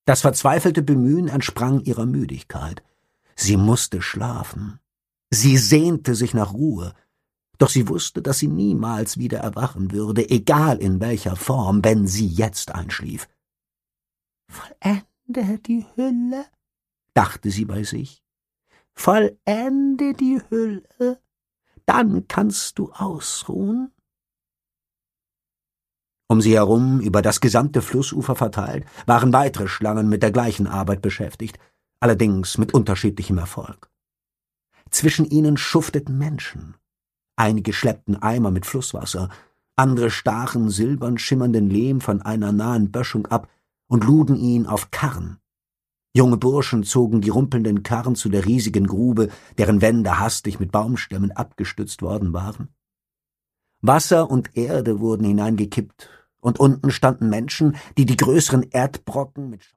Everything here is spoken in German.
Das verzweifelte Bemühen entsprang ihrer Müdigkeit. Sie musste schlafen. Sie sehnte sich nach Ruhe. Doch sie wusste, dass sie niemals wieder erwachen würde, egal in welcher Form, wenn sie jetzt einschlief. »Vollende die Hülle«, dachte sie bei sich. »Vollende die Hülle, dann kannst du ausruhen.« Um sie herum, über das gesamte Flussufer verteilt, waren weitere Schlangen mit der gleichen Arbeit beschäftigt, allerdings mit unterschiedlichem Erfolg. Zwischen ihnen schufteten Menschen. Einige schleppten Eimer mit Flusswasser, andere stachen silbern schimmernden Lehm von einer nahen Böschung ab und luden ihn auf Karren. Junge Burschen zogen die rumpelnden Karren zu der riesigen Grube, deren Wände hastig mit Baumstämmen abgestützt worden waren. Wasser und Erde wurden hineingekippt, und unten standen Menschen, die die größeren Erdbrocken mit